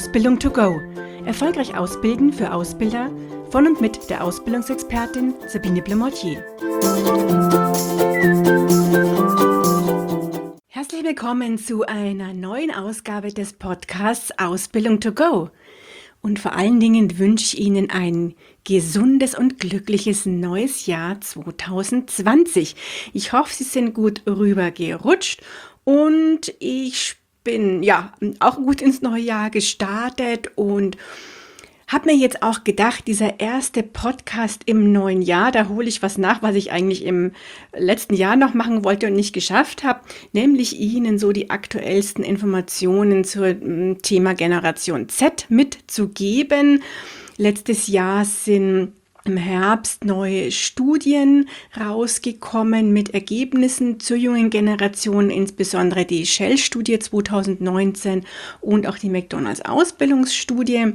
Ausbildung to go. Erfolgreich ausbilden für Ausbilder von und mit der Ausbildungsexpertin Sabine Blemortier. Herzlich willkommen zu einer neuen Ausgabe des Podcasts Ausbildung to go. Und vor allen Dingen wünsche ich Ihnen ein gesundes und glückliches neues Jahr 2020. Ich hoffe, Sie sind gut rübergerutscht und ich bin auch gut ins neue Jahr gestartet und habe mir jetzt auch gedacht, dieser erste Podcast im neuen Jahr, da hole ich was nach, was ich eigentlich im letzten Jahr noch machen wollte und nicht geschafft habe, nämlich Ihnen so die aktuellsten Informationen zum Thema Generation Z mitzugeben. Letztes Jahr sind im Herbst neue Studien rausgekommen mit Ergebnissen zur jungen Generation, insbesondere die Shell-Studie 2019 und auch die McDonalds-Ausbildungsstudie.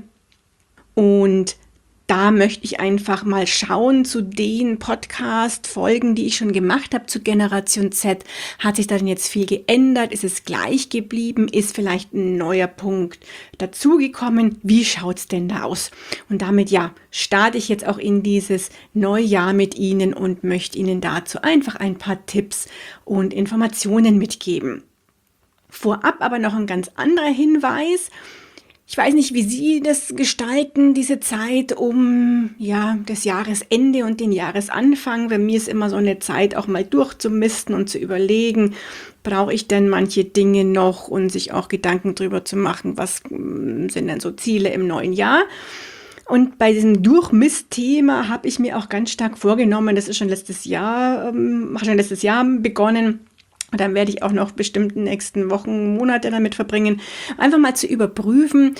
Und da möchte ich einfach mal schauen zu den Podcast-Folgen, die ich schon gemacht habe zu Generation Z. Hat sich da denn jetzt viel geändert? Ist es gleich geblieben? Ist vielleicht ein neuer Punkt dazugekommen? Wie schaut's denn da aus? Und damit starte ich jetzt auch in dieses neue Jahr mit Ihnen und möchte Ihnen dazu einfach ein paar Tipps und Informationen mitgeben. Vorab aber noch ein ganz anderer Hinweis. Ich weiß nicht, wie Sie das gestalten, diese Zeit um das Jahresende und den Jahresanfang. Bei mir ist immer so eine Zeit, auch mal durchzumisten und zu überlegen, brauche ich denn manche Dinge noch und sich auch Gedanken drüber zu machen, was sind denn so Ziele im neuen Jahr. Und bei diesem Durchmist-Thema habe ich mir auch ganz stark vorgenommen, das ist schon letztes Jahr begonnen. Und dann werde ich auch noch bestimmt die nächsten Wochen, Monate damit verbringen, einfach mal zu überprüfen,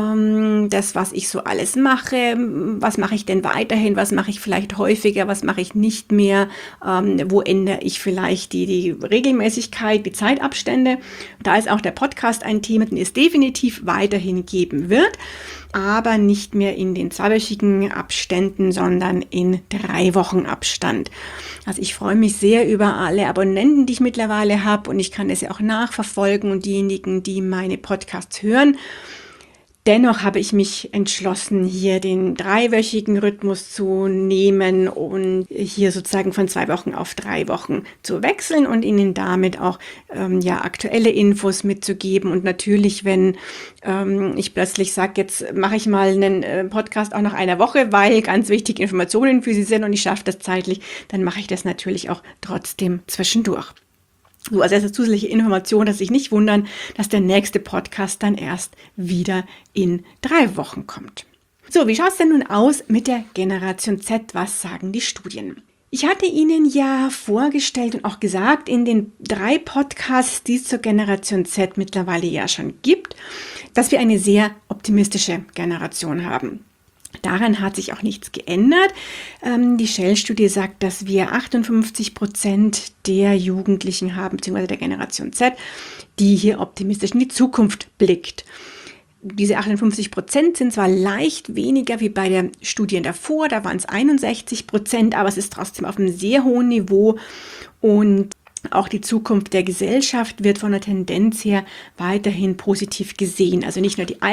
das, was ich so alles mache, was mache ich denn weiterhin, was mache ich vielleicht häufiger, was mache ich nicht mehr, wo ändere ich vielleicht die Regelmäßigkeit, die Zeitabstände. Da ist auch der Podcast ein Thema, den es definitiv weiterhin geben wird, aber nicht mehr in den 2-wöchigen Abständen, sondern in 3 Wochen Abstand. Also ich freue mich sehr über alle Abonnenten, die ich mittlerweile habe und ich kann das ja auch nachverfolgen und diejenigen, die meine Podcasts hören. Dennoch habe ich mich entschlossen, hier den 3-wöchigen Rhythmus zu nehmen und hier sozusagen von 2 Wochen auf 3 Wochen zu wechseln und Ihnen damit auch aktuelle Infos mitzugeben. Und natürlich, wenn ich plötzlich sage, jetzt mache ich mal einen Podcast auch nach einer Woche, weil ganz wichtige Informationen für Sie sind und ich schaffe das zeitlich, dann mache ich das natürlich auch trotzdem zwischendurch. So, also als zusätzliche Information, dass Sie sich nicht wundern, dass der nächste Podcast dann erst wieder in 3 Wochen kommt. So, wie schaut es denn nun aus mit der Generation Z? Was sagen die Studien? Ich hatte Ihnen ja vorgestellt und auch gesagt in den 3 Podcasts, die es zur Generation Z mittlerweile ja schon gibt, dass wir eine sehr optimistische Generation haben. Daran hat sich auch nichts geändert. Die Shell-Studie sagt, dass wir 58% der Jugendlichen haben, beziehungsweise der Generation Z, die hier optimistisch in die Zukunft blickt. Diese 58% sind zwar leicht weniger wie bei der Studie davor, da waren es 61%, aber es ist trotzdem auf einem sehr hohen Niveau und auch die Zukunft der Gesellschaft wird von der Tendenz her weiterhin positiv gesehen. Also nicht nur der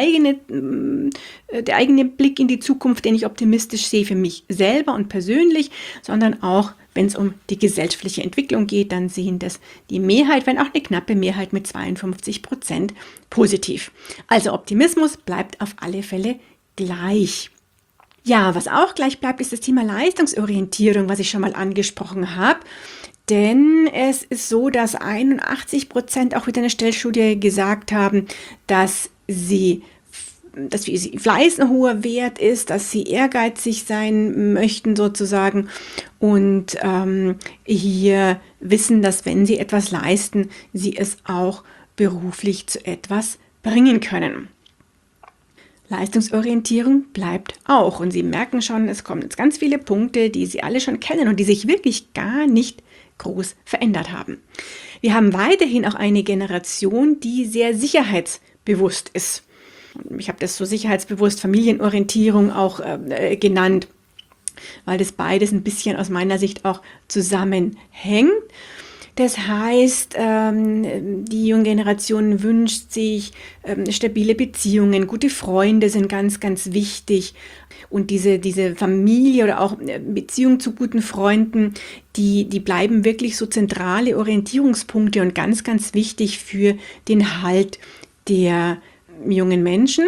eigene Blick in die Zukunft, den ich optimistisch sehe für mich selber und persönlich, sondern auch, wenn es um die gesellschaftliche Entwicklung geht, dann sehen das die Mehrheit, wenn auch eine knappe Mehrheit mit 52% positiv. Also Optimismus bleibt auf alle Fälle gleich. Ja, was auch gleich bleibt, ist das Thema Leistungsorientierung, was ich schon mal angesprochen habe. Denn es ist so, dass 81% auch wieder eine Shell-Studie gesagt haben, dass für sie Fleiß ein hoher Wert ist, dass sie ehrgeizig sein möchten sozusagen und hier wissen, dass wenn sie etwas leisten, sie es auch beruflich zu etwas bringen können. Leistungsorientierung bleibt auch und Sie merken schon, es kommen jetzt ganz viele Punkte, die Sie alle schon kennen und die sich wirklich gar nicht groß verändert haben. Wir haben weiterhin auch eine Generation, die sehr sicherheitsbewusst ist. Ich habe das so sicherheitsbewusst Familienorientierung auch genannt, weil das beides ein bisschen aus meiner Sicht auch zusammenhängt. Das heißt, die junge Generation wünscht sich stabile Beziehungen, gute Freunde sind ganz, ganz wichtig. Und diese Familie oder auch Beziehung zu guten Freunden, die bleiben wirklich so zentrale Orientierungspunkte und ganz, ganz wichtig für den Halt der jungen Menschen.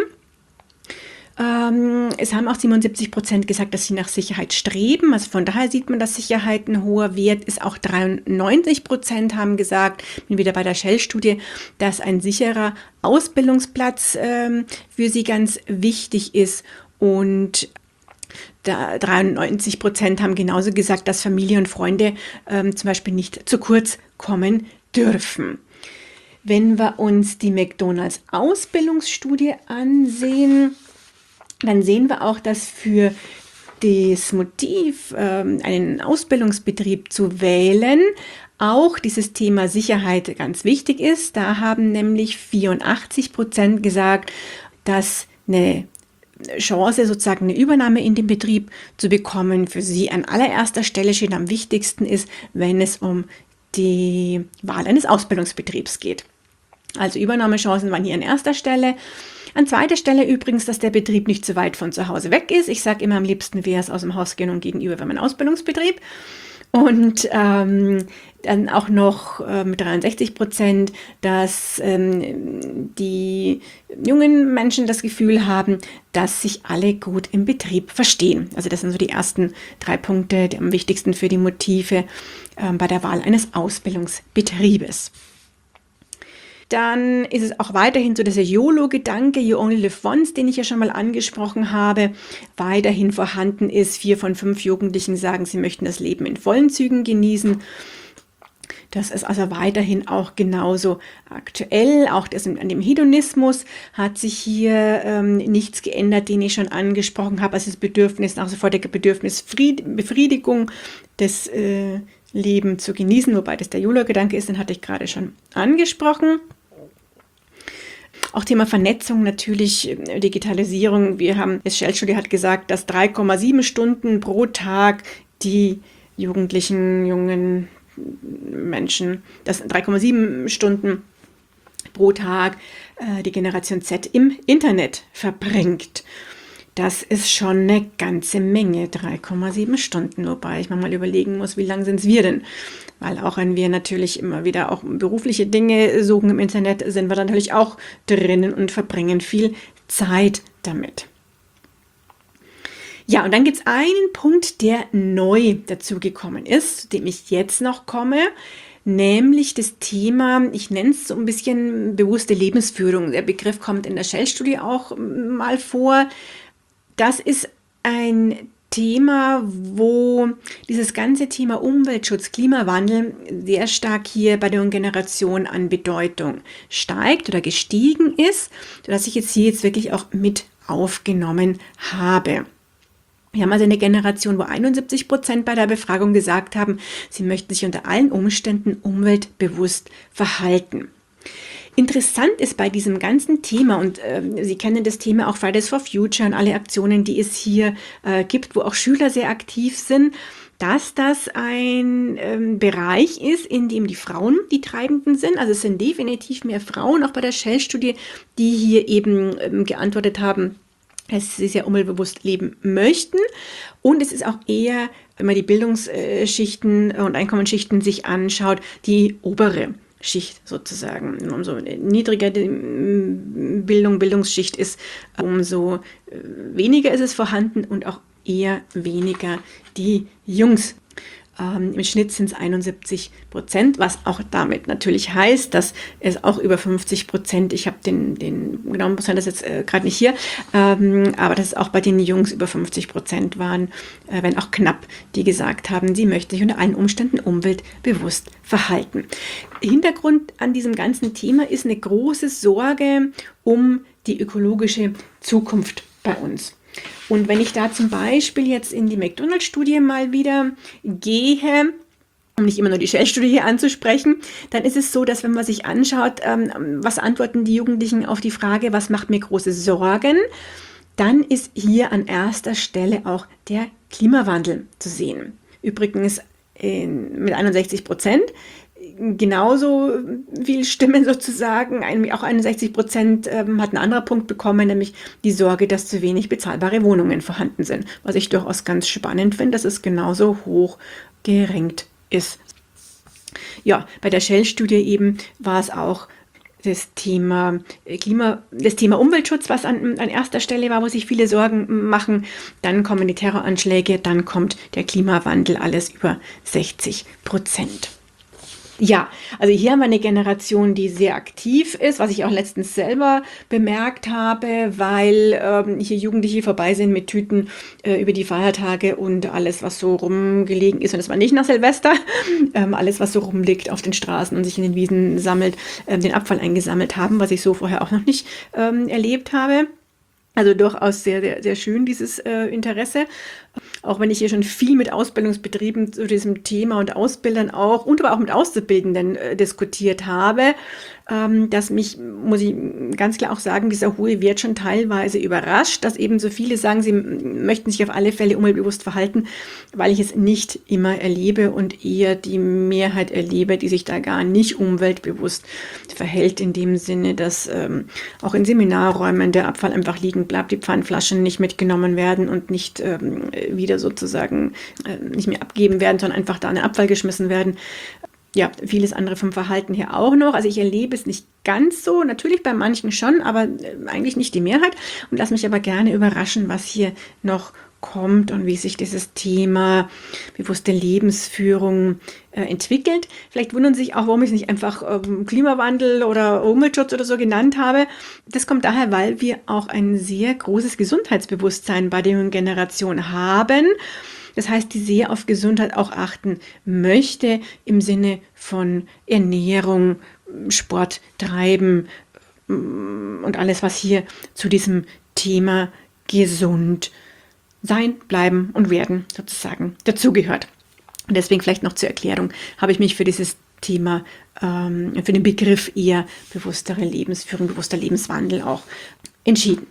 Es haben auch 77% gesagt, dass sie nach Sicherheit streben. Also von daher sieht man, dass Sicherheit ein hoher Wert ist. Auch 93% haben gesagt, bin wieder bei der Shell-Studie, dass ein sicherer Ausbildungsplatz für sie ganz wichtig ist. Und 93% haben genauso gesagt, dass Familie und Freunde zum Beispiel nicht zu kurz kommen dürfen. Wenn wir uns die McDonald's Ausbildungsstudie ansehen, dann sehen wir auch, dass für das Motiv, einen Ausbildungsbetrieb zu wählen, auch dieses Thema Sicherheit ganz wichtig ist. Da haben nämlich 84% gesagt, dass eine Chance, sozusagen eine Übernahme in den Betrieb zu bekommen, für sie an allererster Stelle steht, am wichtigsten ist, wenn es um die Wahl eines Ausbildungsbetriebs geht. Also Übernahmechancen waren hier an erster Stelle. An zweiter Stelle übrigens, dass der Betrieb nicht zu weit von zu Hause weg ist. Ich sage immer, am liebsten wäre es aus dem Haus gehen und gegenüber wäre mein Ausbildungsbetrieb. Und dann auch noch mit 63%, dass die jungen Menschen das Gefühl haben, dass sich alle gut im Betrieb verstehen. Also das sind so die ersten 3 Punkte, die am wichtigsten für die Motive bei der Wahl eines Ausbildungsbetriebes. Dann ist es auch weiterhin so, dass der YOLO-Gedanke, You Only Live Once, den ich ja schon mal angesprochen habe, weiterhin vorhanden ist. 4 von 5 Jugendlichen sagen, sie möchten das Leben in vollen Zügen genießen. Das ist also weiterhin auch genauso aktuell. Auch an dem Hedonismus hat sich hier nichts geändert, den ich schon angesprochen habe. Also das Bedürfnis nach sofortiger Befriedigung des Leben zu genießen, wobei das der YOLO-Gedanke ist, den hatte ich gerade schon angesprochen. Auch Thema Vernetzung natürlich, Digitalisierung. Das Shell-Studie hat gesagt, dass 3,7 Stunden pro Tag die jungen Menschen, das 3,7 Stunden pro Tag die Generation Z im Internet verbringt. Das ist schon eine ganze Menge, 3,7 Stunden, wobei ich mir mal überlegen muss, wie lang sind wir denn? Weil auch wenn wir natürlich immer wieder auch berufliche Dinge suchen im Internet, sind wir dann natürlich auch drinnen und verbringen viel Zeit damit. Ja, und dann gibt es einen Punkt, der neu dazugekommen ist, zu dem ich jetzt noch komme, nämlich das Thema, ich nenne es so ein bisschen bewusste Lebensführung. Der Begriff kommt in der Shell-Studie auch mal vor. Das ist ein Thema, wo dieses ganze Thema Umweltschutz, Klimawandel sehr stark hier bei der jungen Generation an Bedeutung steigt oder gestiegen ist, sodass ich jetzt hier wirklich auch mit aufgenommen habe. Wir haben also eine Generation, wo 71% bei der Befragung gesagt haben, sie möchten sich unter allen Umständen umweltbewusst verhalten. Interessant ist bei diesem ganzen Thema, und Sie kennen das Thema auch Fridays for Future und alle Aktionen, die es hier gibt, wo auch Schüler sehr aktiv sind, dass das ein Bereich ist, in dem die Frauen die Treibenden sind. Also es sind definitiv mehr Frauen, auch bei der Shell-Studie, die hier eben geantwortet haben, dass sie sehr umweltbewusst leben möchten. Und es ist auch eher, wenn man die Bildungsschichten und Einkommensschichten sich anschaut, die obere Schicht sozusagen. Umso niedriger die Bildungsschicht ist, umso weniger ist es vorhanden und auch eher weniger die Jungs. Im Schnitt sind es 71%, was auch damit natürlich heißt, dass es auch über 50%, ich habe den genauen Prozent das jetzt gerade nicht hier, aber dass es auch bei den Jungs über 50% waren, wenn auch knapp, die gesagt haben, sie möchten sich unter allen Umständen umweltbewusst verhalten. Hintergrund an diesem ganzen Thema ist eine große Sorge um die ökologische Zukunft bei uns. Und wenn ich da zum Beispiel jetzt in die McDonald's-Studie mal wieder gehe, um nicht immer nur die Shell-Studie hier anzusprechen, dann ist es so, dass wenn man sich anschaut, was antworten die Jugendlichen auf die Frage, was macht mir große Sorgen, dann ist hier an erster Stelle auch der Klimawandel zu sehen. Übrigens mit 61%. genauso viel Stimmen sozusagen. Auch 61% hat ein anderer Punkt bekommen, nämlich die Sorge, dass zu wenig bezahlbare Wohnungen vorhanden sind. Was ich durchaus ganz spannend finde, dass es genauso hoch gerankt ist. Ja, bei der Shell-Studie eben war es auch das Thema Umweltschutz, was an erster Stelle war, wo sich viele Sorgen machen. Dann kommen die Terroranschläge, dann kommt der Klimawandel, alles über 60%. Ja, also hier haben wir eine Generation, die sehr aktiv ist, was ich auch letztens selber bemerkt habe, weil hier Jugendliche vorbei sind mit Tüten über die Feiertage und alles, was so rumgelegen ist. Und das war nicht nach Silvester, alles, was so rumliegt auf den Straßen und sich in den Wiesen sammelt, den Abfall eingesammelt haben, was ich so vorher auch noch nicht erlebt habe. Also durchaus sehr, sehr, sehr schön, dieses Interesse. Auch wenn ich hier schon viel mit Ausbildungsbetrieben zu diesem Thema und Ausbildern auch und aber auch mit Auszubildenden diskutiert habe, dass mich, muss ich ganz klar auch sagen, dieser hohe Wert schon teilweise überrascht, dass eben so viele sagen, sie möchten sich auf alle Fälle umweltbewusst verhalten, weil ich es nicht immer erlebe und eher die Mehrheit erlebe, die sich da gar nicht umweltbewusst verhält, in dem Sinne, dass auch in Seminarräumen der Abfall einfach liegen bleibt, die Pfandflaschen nicht mitgenommen werden und nicht wieder sozusagen nicht mehr abgeben werden, sondern einfach da in den Abfall geschmissen werden. Ja, vieles andere vom Verhalten her auch noch. Also ich erlebe es nicht ganz so, natürlich bei manchen schon, aber eigentlich nicht die Mehrheit. Und lass mich aber gerne überraschen, was hier noch kommt und wie sich dieses Thema bewusste Lebensführung entwickelt. Vielleicht wundern Sie sich auch, warum ich es nicht einfach Klimawandel oder Umweltschutz oder so genannt habe. Das kommt daher, weil wir auch ein sehr großes Gesundheitsbewusstsein bei der jungen Generation haben. Das heißt, die sehr auf Gesundheit auch achten möchte im Sinne von Ernährung, Sport treiben und alles, was hier zu diesem Thema gesund sein, bleiben und werden sozusagen dazugehört. Und deswegen vielleicht noch zur Erklärung habe ich mich für dieses Thema, für den Begriff eher bewusstere Lebensführung, bewusster Lebenswandel auch entschieden.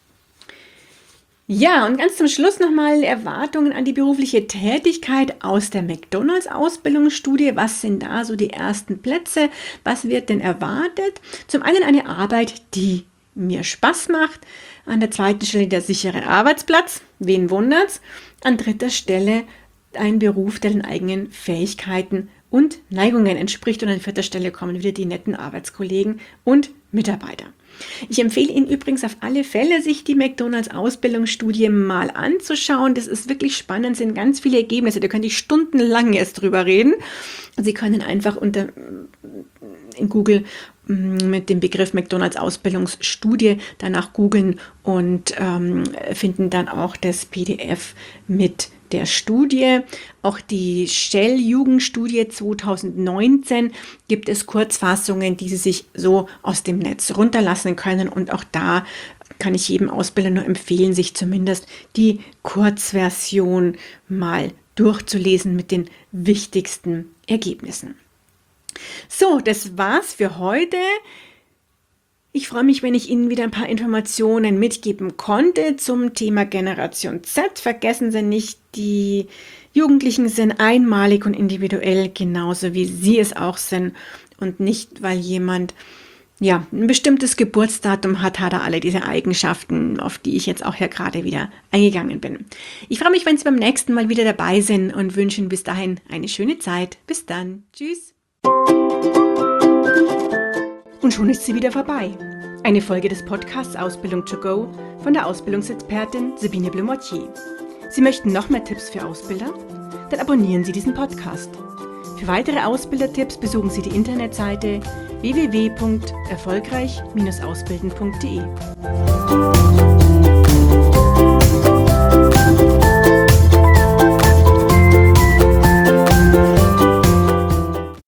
Ja, und ganz zum Schluss nochmal Erwartungen an die berufliche Tätigkeit aus der McDonalds-Ausbildungsstudie. Was sind da so die ersten Plätze? Was wird denn erwartet? Zum einen eine Arbeit, die mir Spaß macht. An der zweiten Stelle der sichere Arbeitsplatz. Wen wundert's? An dritter Stelle ein Beruf, der den eigenen Fähigkeiten und Neigungen entspricht. Und an vierter Stelle kommen wieder die netten Arbeitskollegen und Mitarbeiter. Ich empfehle Ihnen übrigens auf alle Fälle, sich die McDonalds-Ausbildungsstudie mal anzuschauen. Das ist wirklich spannend, sind ganz viele Ergebnisse. Da könnte ich stundenlang jetzt drüber reden. Sie können einfach in Google mit dem Begriff McDonalds-Ausbildungsstudie danach googeln und finden dann auch das PDF mit der Studie. Auch die Shell-Jugendstudie 2019 gibt es Kurzfassungen, die Sie sich so aus dem Netz runterlassen können. Und auch da kann ich jedem Ausbilder nur empfehlen, sich zumindest die Kurzversion mal durchzulesen mit den wichtigsten Ergebnissen. So, das war's für heute. Ich freue mich, wenn ich Ihnen wieder ein paar Informationen mitgeben konnte zum Thema Generation Z. Vergessen Sie nicht, die Jugendlichen sind einmalig und individuell, genauso wie Sie es auch sind. Und nicht, weil jemand ein bestimmtes Geburtsdatum hat er alle diese Eigenschaften, auf die ich jetzt auch hier gerade wieder eingegangen bin. Ich freue mich, wenn Sie beim nächsten Mal wieder dabei sind und wünsche Ihnen bis dahin eine schöne Zeit. Bis dann. Tschüss. Und schon ist sie wieder vorbei. Eine Folge des Podcasts Ausbildung to go von der Ausbildungsexpertin Sabine Blumottier. Sie möchten noch mehr Tipps für Ausbilder? Dann abonnieren Sie diesen Podcast. Für weitere Ausbildertipps besuchen Sie die Internetseite www.erfolgreich-ausbilden.de.